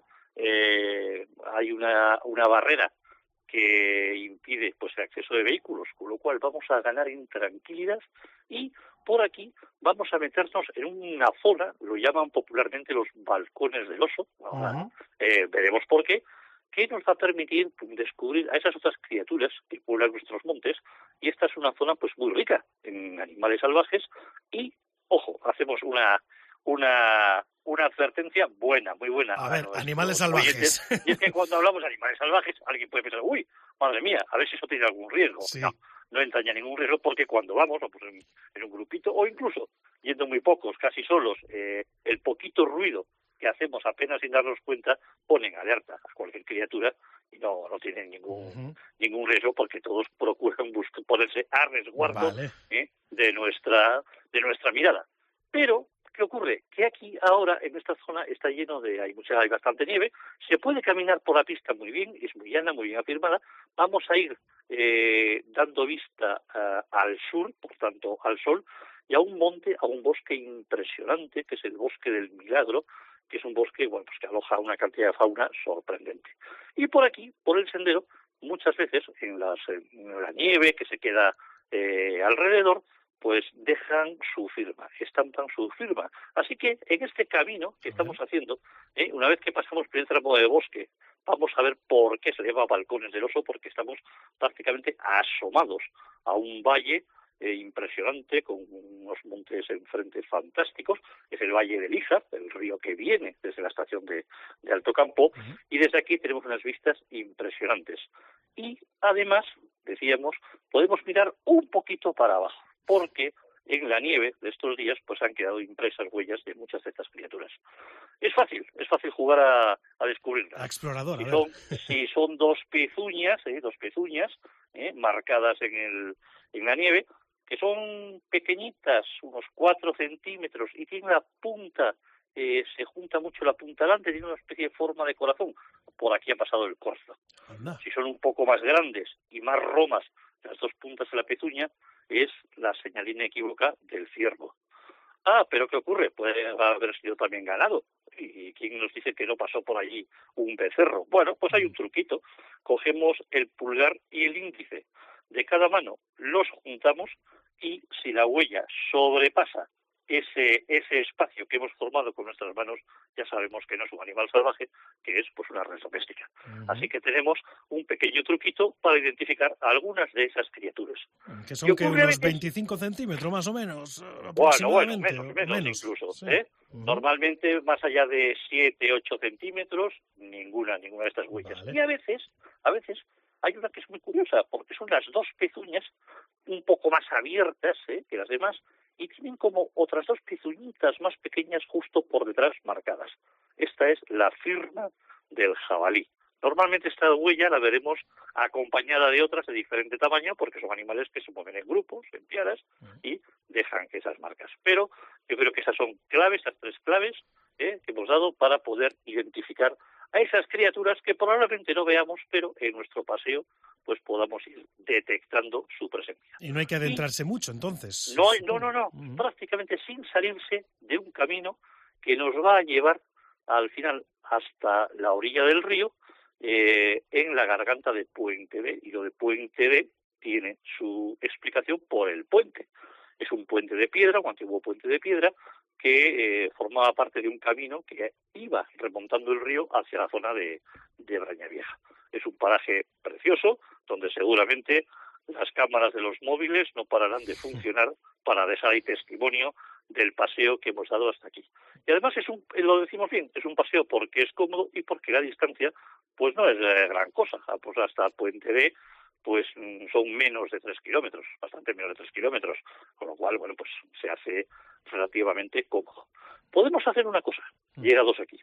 eh, hay una, una barrera que impide pues el acceso de vehículos, con lo cual vamos a ganar en tranquilidad, y por aquí vamos a meternos en una zona, lo llaman popularmente los balcones del oso, uh-huh. eh, veremos por qué, que nos va a permitir descubrir a esas otras criaturas que pueblan nuestros montes, y esta es una zona pues muy rica en animales salvajes, y ojo, hacemos una una una advertencia buena, muy buena. A ver, a animales salvajes. Oyentes. Y es que cuando hablamos de animales salvajes, alguien puede pensar, uy, madre mía, a ver si eso tiene algún riesgo. Sí. No, no entraña ningún riesgo, porque cuando vamos, pues en, en un grupito, o incluso yendo muy pocos, casi solos, eh, el poquito ruido que hacemos apenas sin darnos cuenta, ponen alerta a cualquier criatura, y no, no tienen ningún uh-huh. ningún riesgo, porque todos procuran buscar, ponerse a resguardo vale. eh, de nuestra de nuestra mirada. Pero ¿qué ocurre? Que aquí ahora, en esta zona, está lleno de, hay mucha, hay bastante nieve, se puede caminar por la pista muy bien, es muy llana, muy bien afirmada, vamos a ir eh, dando vista uh, al sur, por tanto al sol, y a un monte, a un bosque impresionante, que es el Bosque del Milagro, que es un bosque, bueno, pues que aloja una cantidad de fauna sorprendente. Y por aquí, por el sendero, muchas veces, en, las, en la nieve que se queda eh, alrededor, pues dejan su firma, estampan su firma. Así que en este camino que estamos haciendo, eh, una vez que pasamos el primer tramo de bosque, vamos a ver por qué se llama Balcones del Oso, porque estamos prácticamente asomados a un valle eh, impresionante, con unos montes enfrente fantásticos. Es el Valle del Íjar, el río que viene desde la estación de, de Alto Campo, uh-huh. y desde aquí tenemos unas vistas impresionantes. Y además, decíamos, podemos mirar un poquito para abajo, porque en la nieve de estos días pues han quedado impresas huellas de muchas de estas criaturas. Es fácil, es fácil jugar a, a descubrirlas. A explorador, si a son, si son dos pezuñas, eh, dos pezuñas eh, marcadas en el en la nieve, que son pequeñitas, unos cuatro centímetros, y tienen la punta, eh, se junta mucho la punta delante, tiene una especie de forma de corazón. Por aquí ha pasado el corzo. Anda. Si son un poco más grandes y más romas, las dos puntas de la pezuña, es la señal inequívoca del ciervo. Ah, pero ¿qué ocurre? Puede haber sido también ganado. ¿Y quién nos dice que no pasó por allí un becerro? Bueno, pues hay un truquito. Cogemos el pulgar y el índice de cada mano, los juntamos, y si la huella sobrepasa ese ese espacio que hemos formado con nuestras manos, ya sabemos que no es un animal salvaje, que es pues una res doméstica. Uh-huh. Así que tenemos un pequeño truquito para identificar a algunas de esas criaturas. Que son que unos veinticinco centímetros más o menos. Bueno, bueno, menos, menos, menos incluso. Sí. ¿eh? Uh-huh. Normalmente más allá de siete, ocho centímetros, ninguna, ninguna de estas huellas. Vale. Y a veces, a veces hay una que es muy curiosa, porque son las dos pezuñas un poco más abiertas ¿eh? que las demás, y tienen como otras dos pezuñitas más pequeñas justo por detrás marcadas. Esta es la firma del jabalí. Normalmente esta huella la veremos acompañada de otras de diferente tamaño, porque son animales que se mueven en grupos, en piaras, y dejan esas marcas. Pero yo creo que esas son claves, esas tres claves ¿eh? que hemos dado para poder identificar a esas criaturas que probablemente no veamos, pero en nuestro paseo pues podamos ir detectando su presencia. Y no hay que adentrarse y mucho, entonces. No, no, no, no. Uh-huh. Prácticamente sin salirse de un camino que nos va a llevar al final hasta la orilla del río, eh, en la garganta de Puente B. Y lo de Puente B tiene su explicación por el puente. Es un puente de piedra, un antiguo puente de piedra, que eh, formaba parte de un camino que iba remontando el río hacia la zona de, de Brañavieja. Es un paraje precioso, donde seguramente las cámaras de los móviles no pararán de funcionar para dejar ahí testimonio del paseo que hemos dado hasta aquí. Y además es un, lo decimos bien, es un paseo porque es cómodo y porque la distancia pues no es eh, gran cosa. Pues hasta Puente B pues son menos de tres kilómetros, bastante menos de tres kilómetros, con lo cual, bueno, pues se hace relativamente cómodo. Podemos hacer una cosa, llegados aquí.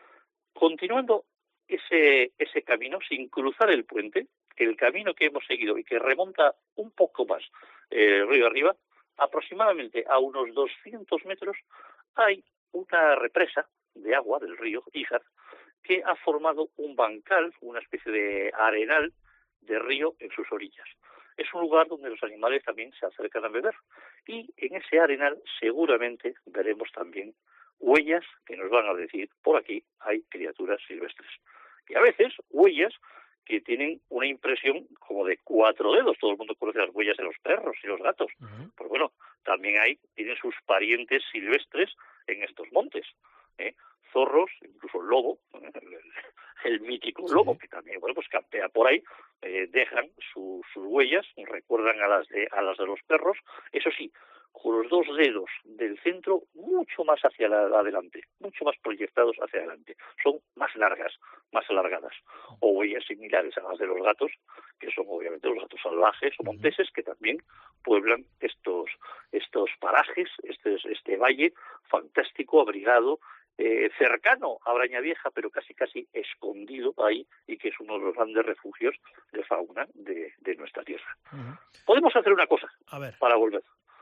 Continuando ese, ese camino, sin cruzar el puente, el camino que hemos seguido y que remonta un poco más eh, río arriba, aproximadamente a unos doscientos metros, hay una represa de agua del río Ijar que ha formado un bancal, una especie de arenal de río en sus orillas. Es un lugar donde los animales también se acercan a beber y en ese arenal seguramente veremos también huellas que nos van a decir por aquí hay criaturas silvestres. Y a veces huellas que tienen una impresión como de cuatro dedos. Todo el mundo conoce las huellas de los perros y los gatos. Uh-huh. Pues bueno, también hay, tienen sus parientes silvestres en estos montes. ¿eh? Zorros, incluso lobo, ¿eh? el, el mítico sí. lobo, que también, bueno, pues campea por ahí, eh, dejan su, sus huellas, recuerdan a las de a las de los perros, eso sí, con los dos dedos del centro mucho más hacia la, adelante, mucho más proyectados hacia adelante. Son más largas, más alargadas. O huellas similares a las de los gatos, que son obviamente los gatos salvajes o monteses, que también pueblan estos estos parajes, este, este valle fantástico, abrigado, eh, cercano a Brañavieja, pero casi casi escondido ahí, y que es uno de los grandes refugios de fauna de, de nuestra tierra. Uh-huh. Podemos hacer una cosa a ver. para volver.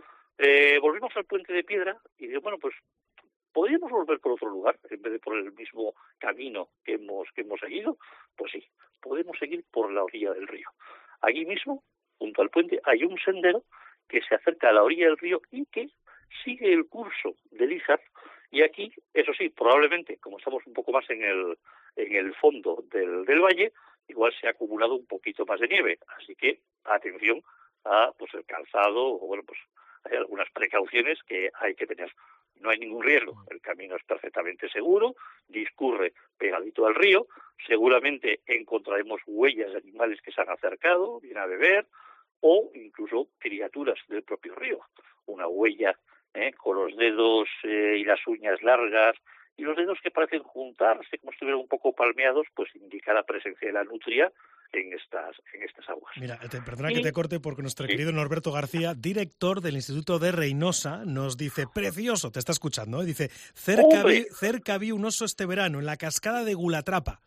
Eh, volvimos al Puente de Piedra y digo, bueno, pues ¿podríamos volver por otro lugar en vez de por el mismo camino que hemos que hemos seguido? Pues sí, podemos seguir por la orilla del río. Allí mismo, junto al puente, hay un sendero que se acerca a la orilla del río y que sigue el curso del Ijar. Y aquí, eso sí, probablemente, como estamos un poco más en el en el fondo del, del valle, igual se ha acumulado un poquito más de nieve. Así que, atención a pues el calzado, o bueno, pues hay algunas precauciones que hay que tener. No hay ningún riesgo, el camino es perfectamente seguro, discurre pegadito al río, seguramente encontraremos huellas de animales que se han acercado, vienen a beber, o incluso criaturas del propio río. Una huella eh, con los dedos eh, y las uñas largas, y los dedos que parecen juntarse como si estuvieran un poco palmeados, pues indica la presencia de la nutria en estas en estas aguas. Mira, te, perdona y, que te corte porque nuestro ¿sí? querido Norberto García, director del Instituto de Reynosa, nos dice, precioso, te está escuchando, ¿eh? Dice, cerca vi, cerca vi un oso este verano en la cascada de Gulatrapa.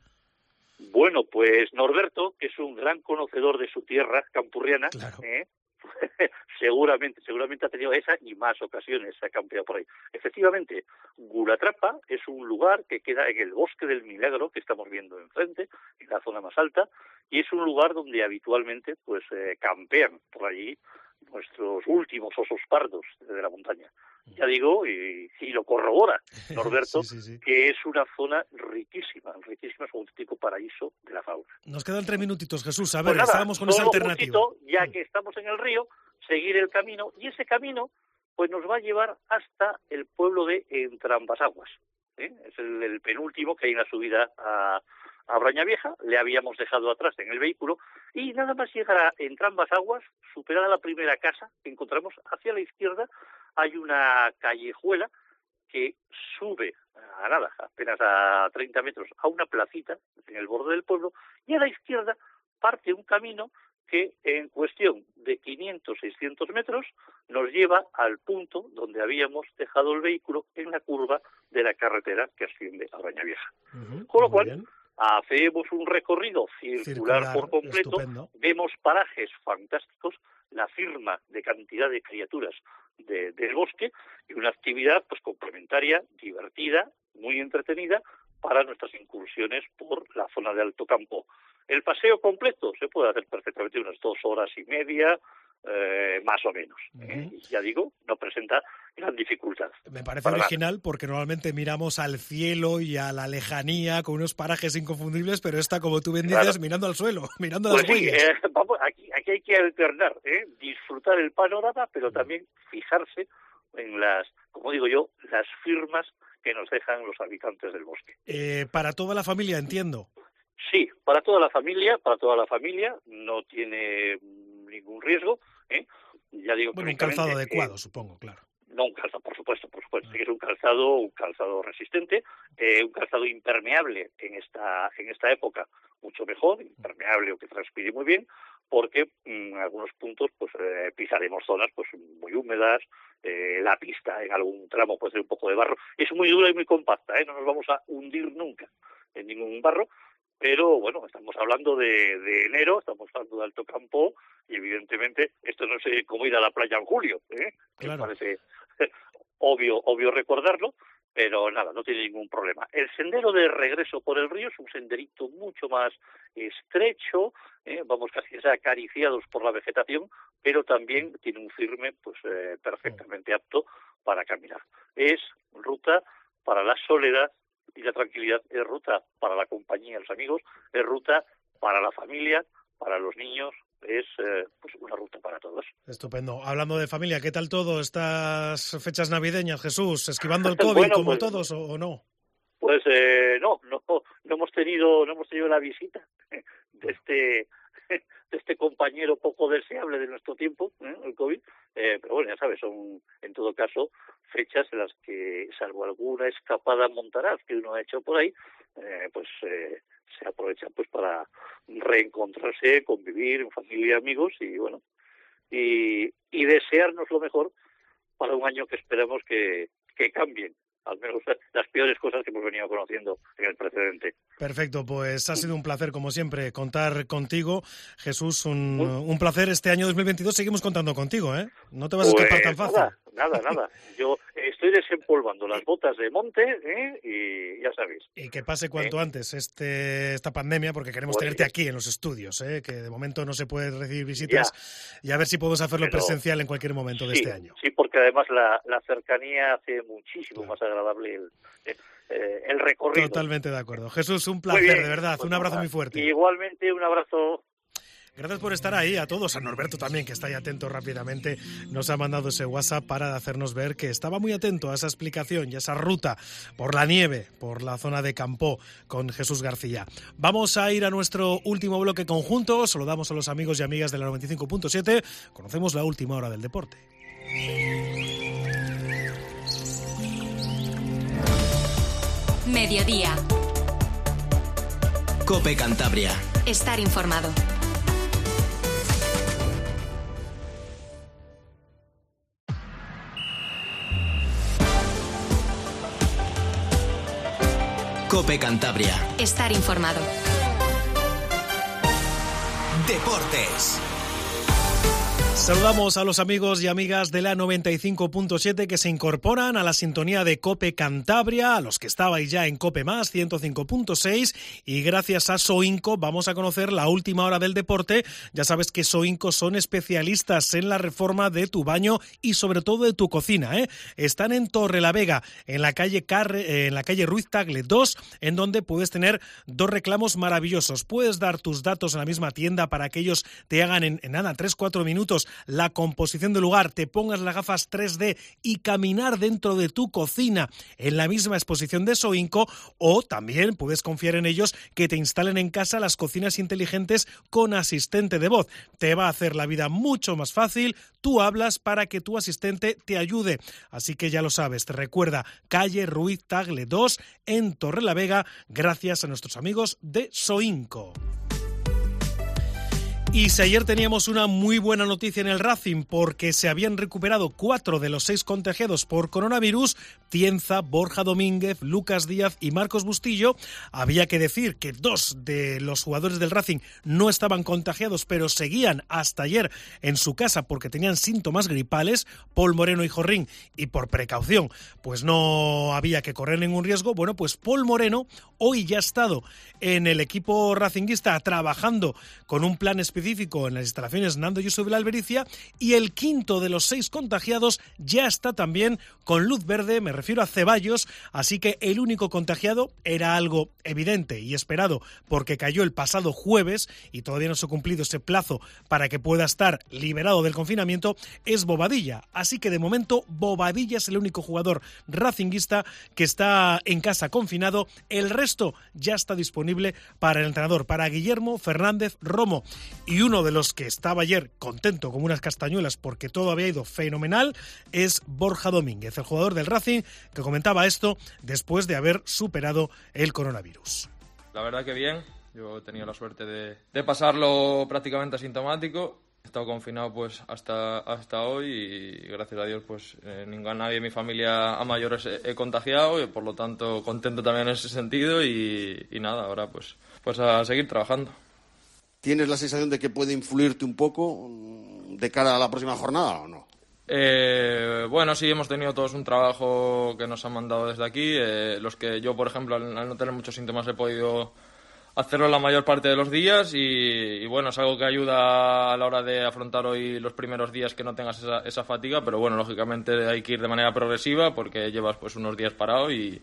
Bueno, pues Norberto, que es un gran conocedor de su tierra campurriana, claro. ¿eh? seguramente, seguramente ha tenido esa y más ocasiones, se ha campeado por ahí. Efectivamente, Gulatrapa es un lugar que queda en el Bosque del Milagro, que estamos viendo enfrente, en la zona más alta, y es un lugar donde habitualmente pues eh, campean por allí nuestros últimos osos pardos de la montaña. Ya digo, y, y lo corrobora Norberto, sí, sí, sí. que es una zona riquísima, riquísima, es un auténtico paraíso de la fauna. Nos quedan tres minutitos, Jesús, a ver, pues nada, estábamos con esa alternativa. Poquito, ya que estamos en el río, seguir el camino, y ese camino pues nos va a llevar hasta el pueblo de Entrambasaguas. ¿eh? Es el, el penúltimo que hay en la subida a, a Brañavieja, le habíamos dejado atrás en el vehículo, y nada más llegar a Entrambasaguas, superada la primera casa que encontramos hacia la izquierda, hay una callejuela que sube a nada, apenas a treinta metros, a una placita en el borde del pueblo, y a la izquierda parte un camino que en cuestión de quinientos, seiscientos metros nos lleva al punto donde habíamos dejado el vehículo en la curva de la carretera que asciende a Brañavieja. Uh-huh, Con lo cual, bien. hacemos un recorrido circular, circular por completo, estupendo. Vemos parajes fantásticos, la firma de cantidad de criaturas de, del bosque y una actividad pues complementaria, divertida, muy entretenida para nuestras incursiones por la zona de Alto Campo. El paseo completo se puede hacer perfectamente unas dos horas y media, eh, más o menos. ¿eh? Uh-huh. Ya digo, no presenta gran dificultad. Me parece original nada. Porque normalmente miramos al cielo y a la lejanía con unos parajes inconfundibles, pero esta, como tú bien dices, claro. mirando al suelo, mirando pues las sí, huellas. Eh, vamos, aquí, aquí hay que alternar, ¿eh? disfrutar el panorama, pero también fijarse en las, como digo yo, las firmas que nos dejan los habitantes del bosque. Eh, para toda la familia, entiendo. Sí, para toda la familia, para toda la familia, no tiene ningún riesgo, ¿eh? Ya digo, bueno, un calzado adecuado, eh, supongo, claro. No un calzado, por supuesto, por supuesto, que es un calzado, un calzado resistente, eh, un calzado impermeable en esta en esta época, mucho mejor, impermeable o que transpire muy bien, porque en algunos puntos pues eh, pisaremos zonas pues muy húmedas, eh, la pista en algún tramo puede ser un poco de barro, es muy dura y muy compacta, ¿eh? No nos vamos a hundir nunca en ningún barro, pero bueno, estamos hablando de, de enero, estamos hablando de alto campo y evidentemente esto no es como ir a la playa en julio, ¿eh? Claro. Me parece obvio, obvio recordarlo, pero nada, no tiene ningún problema. El sendero de regreso por el río es un senderito mucho más estrecho, ¿eh? Vamos casi acariciados por la vegetación, pero también tiene un firme pues eh, perfectamente apto para caminar. Es ruta para la soledad y la tranquilidad, es ruta para la compañía de los amigos, es ruta para la familia, para los niños, es eh, pues una ruta para todos. Estupendo. Hablando de familia, ¿qué tal todo estas fechas navideñas, Jesús? ¿Esquivando el COVID bueno, como pues, todos o, o no? Pues eh, no, no, no hemos tenido, no hemos tenido la visita de este de este compañero poco deseable de nuestro tiempo, ¿eh? El COVID, eh, pero bueno, ya sabes, son en todo caso fechas en las que, salvo alguna escapada montaraz que uno ha hecho por ahí, eh, pues eh, se aprovechan pues para reencontrarse, convivir en familia, amigos y bueno, y, y desearnos lo mejor para un año que esperamos que, que cambien al menos las peores cosas que hemos venido conociendo en el precedente. Perfecto, pues ha sido un placer, como siempre, contar contigo. Jesús, un, un placer. Este año dos mil veintidós seguimos contando contigo, ¿eh? No te vas pues a escapar tan fácil. Nada, nada, nada. Yo estoy desempolvando las botas de monte, ¿eh? Y ya sabéis. Y que pase cuanto ¿Eh? antes este esta pandemia, porque queremos pues tenerte aquí en los estudios, ¿eh? Que de momento no se puede recibir visitas, ya. Y a ver si podemos hacerlo Pero, presencial en cualquier momento sí, de este año. Sí, porque además la, la cercanía hace muchísimo claro. más agradable el, eh, el recorrido. Totalmente de acuerdo. Jesús, un placer, de verdad. Pues un abrazo nada. muy fuerte. Igualmente, un abrazo. Gracias por estar ahí, a todos, a Norberto también, que está ahí atento rápidamente, nos ha mandado ese WhatsApp para hacernos ver que estaba muy atento a esa explicación y a esa ruta por la nieve, por la zona de Campó, con Jesús García. Vamos a ir a nuestro último bloque conjunto, saludamos a los amigos y amigas de la noventa y cinco punto siete, conocemos la última hora del deporte. Mediodía. COPE Cantabria. Estar informado. COPE Cantabria. Estar informado. Deportes. Saludamos a los amigos y amigas de la noventa y cinco punto siete que se incorporan a la sintonía de COPE Cantabria, a los que estabais ya en COPE Más ciento cinco punto seis, y gracias a Soinco vamos a conocer la última hora del deporte. Ya sabes que Soinco son especialistas en la reforma de tu baño y sobre todo de tu cocina, ¿eh? Están en Torrelavega, en la calle Carre, en la calle Ruiz Tagle dos, en donde puedes tener dos reclamos maravillosos. Puedes dar tus datos en la misma tienda para que ellos te hagan en, en nada, tres cuatro minutos la composición del lugar, te pongas las gafas tres D y caminar dentro de tu cocina en la misma exposición de Soinco, o también puedes confiar en ellos que te instalen en casa las cocinas inteligentes con asistente de voz. Te va a hacer la vida mucho más fácil, tú hablas para que tu asistente te ayude. Así que ya lo sabes, te recuerda, calle Ruiz Tagle dos en Torrelavega, gracias a nuestros amigos de Soinco. Y si ayer teníamos una muy buena noticia en el Racing porque se habían recuperado cuatro de los seis contagiados por coronavirus, Tienza, Borja Domínguez, Lucas Díaz y Marcos Bustillo, había que decir que dos de los jugadores del Racing no estaban contagiados pero seguían hasta ayer en su casa porque tenían síntomas gripales, Paul Moreno y Jorrín, y por precaución pues no había que correr ningún riesgo. Bueno, pues Paul Moreno hoy ya ha estado en el equipo racinguista trabajando con un plan específico específico en las instalaciones Nando Yuso de la Albericia, y el quinto de los seis contagiados ya está también con luz verde, me refiero a Ceballos, así que el único contagiado era algo evidente y esperado porque cayó el pasado jueves y todavía no se ha cumplido ese plazo para que pueda estar liberado del confinamiento, es Bobadilla. Así que de momento Bobadilla es el único jugador racinguista que está en casa confinado. El resto ya está disponible para el entrenador, para Guillermo Fernández Romo. Y uno de los que estaba ayer contento como unas castañuelas porque todo había ido fenomenal es Borja Domínguez, el jugador del Racing, que comentaba esto después de haber superado el coronavirus. La verdad que bien, yo he tenido la suerte de, de pasarlo prácticamente asintomático. He estado confinado pues hasta hasta hoy y gracias a Dios pues eh, ningún, nadie de mi familia a mayores he, he contagiado y por lo tanto contento también en ese sentido y, y nada, ahora pues, pues a seguir trabajando. ¿Tienes la sensación de que puede influirte un poco de cara a la próxima jornada o no? Eh, bueno, sí, hemos tenido todos un trabajo que nos han mandado desde aquí. Eh, los que yo, por ejemplo, al, al no tener muchos síntomas he podido hacerlo la mayor parte de los días y, y bueno, es algo que ayuda a la hora de afrontar hoy los primeros días que no tengas esa, esa fatiga, pero bueno, lógicamente hay que ir de manera progresiva porque llevas pues unos días parado y,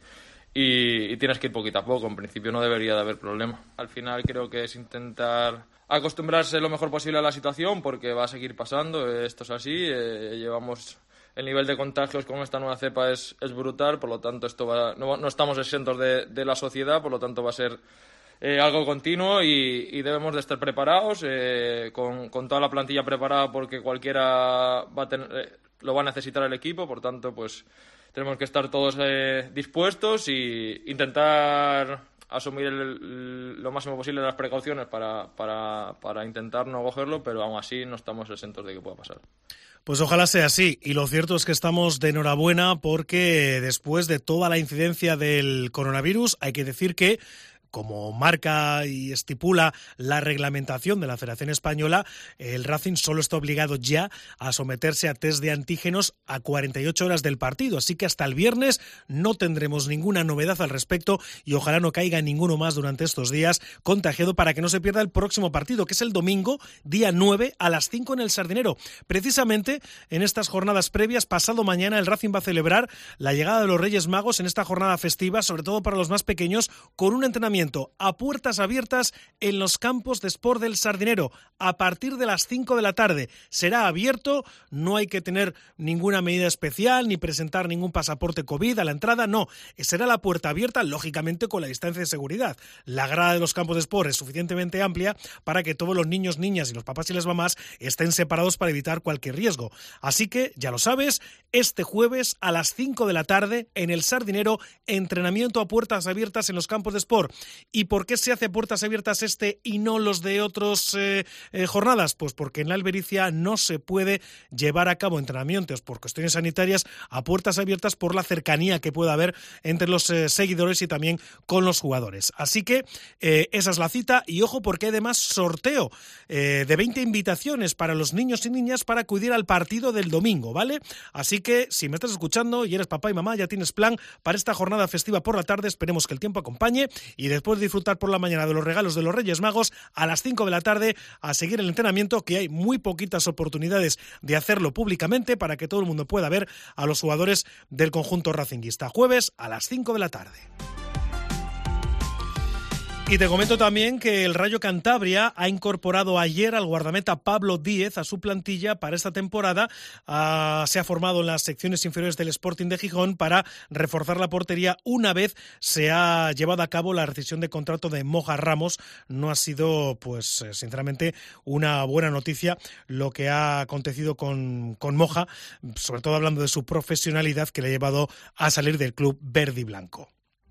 y, y tienes que ir poquito a poco. En principio no debería de haber problema. Al final creo que es intentar acostumbrarse lo mejor posible a la situación porque va a seguir pasando, esto es así, eh, llevamos el nivel de contagios con esta nueva cepa es, es brutal, por lo tanto esto va, no, no estamos exentos de, de la sociedad, por lo tanto va a ser eh, algo continuo y, y debemos de estar preparados, eh, con, con toda la plantilla preparada porque cualquiera va a tener, eh, lo va a necesitar el equipo, por tanto pues tenemos que estar todos eh, dispuestos e intentar asumir el, el, lo máximo posible las precauciones para, para, para intentar no cogerlo, pero aún así no estamos exentos de que pueda pasar. Pues ojalá sea así, y lo cierto es que estamos de enhorabuena porque después de toda la incidencia del coronavirus hay que decir que, como marca y estipula la reglamentación de la Federación Española, el Racing solo está obligado ya a someterse a test de antígenos a cuarenta y ocho horas del partido, así que hasta el viernes no tendremos ninguna novedad al respecto y ojalá no caiga ninguno más durante estos días contagiado para que no se pierda el próximo partido, que es el domingo, día nueve, a las cinco en el Sardinero. Precisamente en estas jornadas previas, pasado mañana, el Racing va a celebrar la llegada de los Reyes Magos en esta jornada festiva, sobre todo para los más pequeños, con un entrenamiento a puertas abiertas en los campos de Sport del Sardinero a partir de las cinco de la tarde. Será abierto, no hay que tener ninguna medida especial ni presentar ningún pasaporte COVID a la entrada, no, será la puerta abierta, lógicamente con la distancia de seguridad. La grada de los campos de Sport es suficientemente amplia para que todos los niños, niñas y los papás y las mamás estén separados para evitar cualquier riesgo. Así que, ya lo sabes, este jueves a las cinco de la tarde en el Sardinero, entrenamiento a puertas abiertas en los campos de Sport. ¿Y por qué se hace puertas abiertas este y no los de otras eh, eh, jornadas? Pues porque en la Albericia no se puede llevar a cabo entrenamientos por cuestiones sanitarias a puertas abiertas por la cercanía que pueda haber entre los eh, seguidores y también con los jugadores. Así que eh, esa es la cita y ojo porque además sorteo eh, de veinte invitaciones para los niños y niñas para acudir al partido del domingo, ¿vale? Así que si me estás escuchando y eres papá y mamá, ya tienes plan para esta jornada festiva por la tarde, esperemos que el tiempo acompañe y después de disfrutar por la mañana de los regalos de los Reyes Magos, a las cinco de la tarde a seguir el entrenamiento, que hay muy poquitas oportunidades de hacerlo públicamente para que todo el mundo pueda ver a los jugadores del conjunto racinguista. Jueves a las cinco de la tarde. Y te comento también que el Rayo Cantabria ha incorporado ayer al guardameta Pablo Díez a su plantilla para esta temporada. Uh, se ha formado en las secciones inferiores del Sporting de Gijón para reforzar la portería una vez se ha llevado a cabo la rescisión de contrato de Moja Ramos. No ha sido, pues, sinceramente, una buena noticia lo que ha acontecido con, con Moja, sobre todo hablando de su profesionalidad que le ha llevado a salir del club verde y blanco.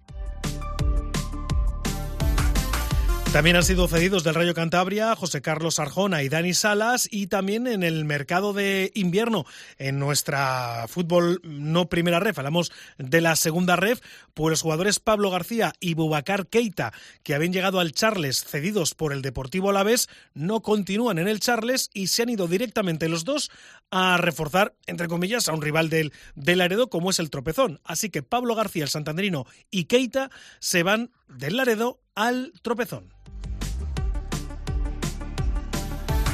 También han sido cedidos del Rayo Cantabria José Carlos Arjona y Dani Salas, y también en el mercado de invierno en nuestra fútbol no primera ref, hablamos de la segunda ref, pues los jugadores Pablo García y Boubacar Keita, que habían llegado al Charles cedidos por el Deportivo Alavés, no continúan en el Charles y se han ido directamente los dos a reforzar, entre comillas, a un rival del, del Laredo como es el Tropezón. Así que Pablo García, el santanderino, y Keita se van del Laredo al Tropezón.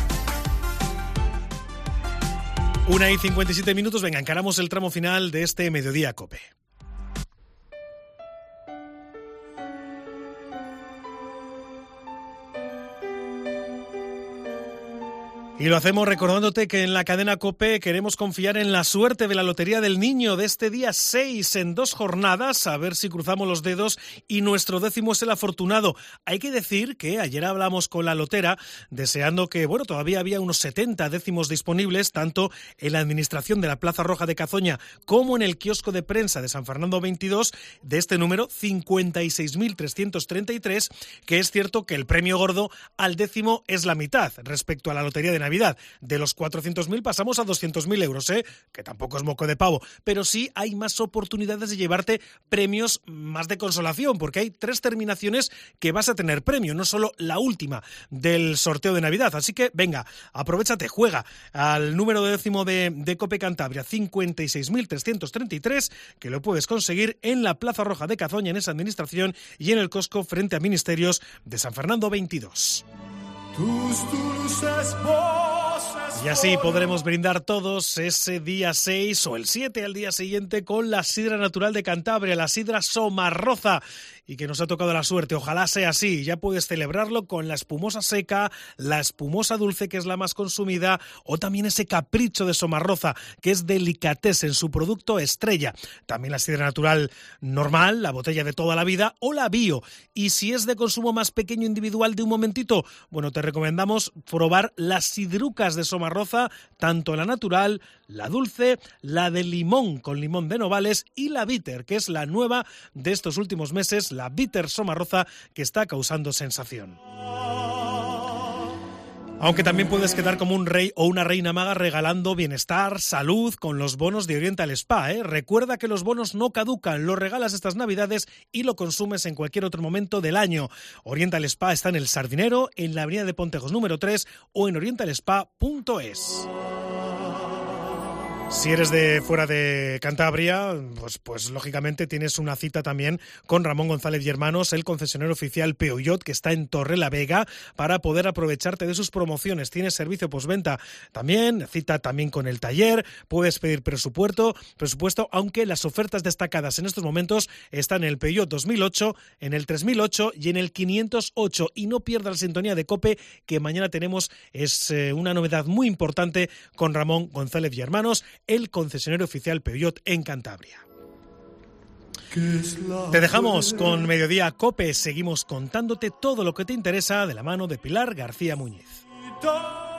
Una y cincuenta y siete minutos, venga, encaramos el tramo final de este Mediodía COPE. Y lo hacemos recordándote que en la cadena COPE queremos confiar en la suerte de la Lotería del Niño de este día seis en dos jornadas, a ver si cruzamos los dedos y nuestro décimo es el afortunado. Hay que decir que ayer hablamos con la lotera deseando que, bueno, todavía había unos setenta décimos disponibles, tanto en la administración de la Plaza Roja de Cazoña como en el kiosco de prensa de San Fernando veintidós, de este número cincuenta y seis mil trescientos treinta y tres, que es cierto que el premio gordo al décimo es la mitad respecto a la Lotería de Navidad. De los cuatrocientos mil pasamos a doscientos mil euros, ¿eh? Que tampoco es moco de pavo, pero sí hay más oportunidades de llevarte premios más de consolación, porque hay tres terminaciones que vas a tener premio, no solo la última del sorteo de Navidad. Así que, venga, aprovéchate, juega al número de décimo de, de COPE Cantabria, cincuenta y seis mil trescientos treinta y tres, que lo puedes conseguir en la Plaza Roja de Cazoña, en esa administración, y en el Cosco frente a Ministerios de San Fernando veintidós. Tus dulces voces. Y así podremos brindar todos ese día seis o el siete al día siguiente con la sidra natural de Cantabria, la sidra Somarroza, y que nos ha tocado la suerte. Ojalá sea así. Ya puedes celebrarlo con la espumosa seca, la espumosa dulce, que es la más consumida, o también ese capricho de Somarroza, que es delicatessen, su producto estrella. También la sidra natural normal, la botella de toda la vida, o la bio. Y si es de consumo más pequeño individual de un momentito, bueno, te recomendamos probar las sidrucas de Somarroza, tanto la natural, la dulce, la de limón con limón de Novales y la bitter, que es la nueva de estos últimos meses, la bitter Somarroza, que está causando sensación. Aunque también puedes quedar como un rey o una reina maga regalando bienestar, salud con los bonos de Oriental Spa, ¿eh? Recuerda que los bonos no caducan, los regalas estas Navidades y lo consumes en cualquier otro momento del año. Oriental Spa está en El Sardinero, en la avenida de Pontejos número tres o en oriental spa punto es. Si eres de fuera de Cantabria, pues, pues lógicamente tienes una cita también con Ramón González y Hermanos, el concesionario oficial Peugeot, que está en Torrelavega, para poder aprovecharte de sus promociones. Tienes servicio postventa también, cita también con el taller, puedes pedir presupuesto, presupuesto, aunque las ofertas destacadas en estos momentos están en el Peugeot dos mil ocho, en el tres mil ocho y en el quinientos ocho. Y no pierdas la sintonía de COPE, que mañana tenemos es eh, una novedad muy importante con Ramón González y Hermanos, el concesionario oficial Peugeot en Cantabria. Te dejamos con Mediodía COPE. Seguimos contándote todo lo que te interesa de la mano de Pilar García Muñiz.